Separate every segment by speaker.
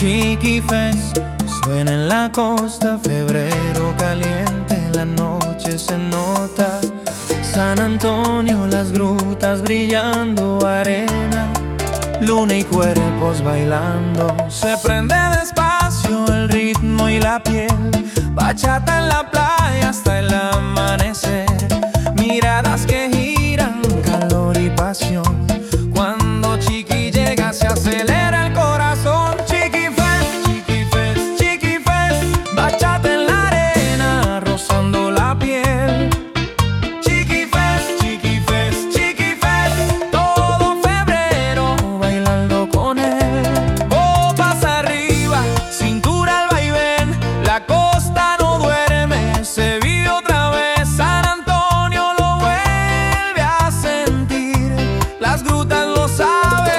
Speaker 1: Chiquifest suena en la costa, febrero caliente, la noche se nota. San Antonio, las grutas brillando, arena, luna y cuerpos bailando. Se prende despacio el ritmo y la piel, bachata en la playa hasta el amanecer. Miradas que giran, calor y pasión. Cuando Chiqui llega se acelera el corazón. Chiquifest, Chiquifest, Chiquifest, bachata en la arena, rozando la piel. Chiquifest, Chiquifest, Chiquifest, todo febrero bailando con él. Copas arriba, cintura al vaivén, la costa no duerme, se vive otra vez. San Antonio lo vuelve a sentir, las grutas lo saben,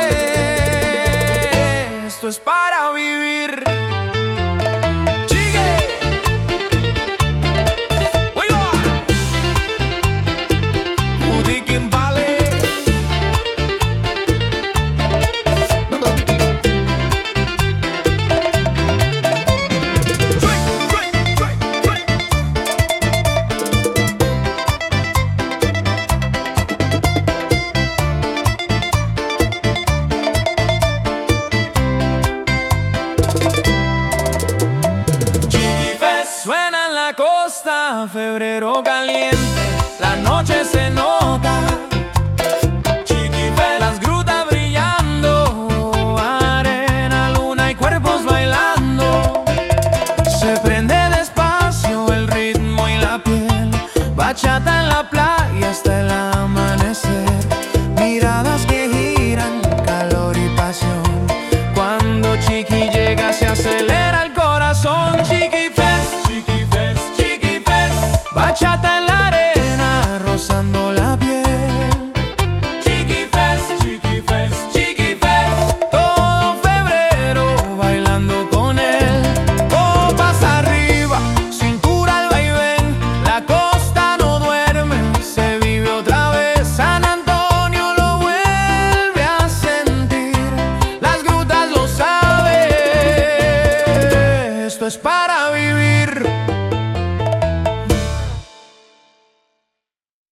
Speaker 1: esto es para vivir. Chique, oiga, Udiquín Valley. Chiquifest suena en la costa, febrero caliente, la noche se nota.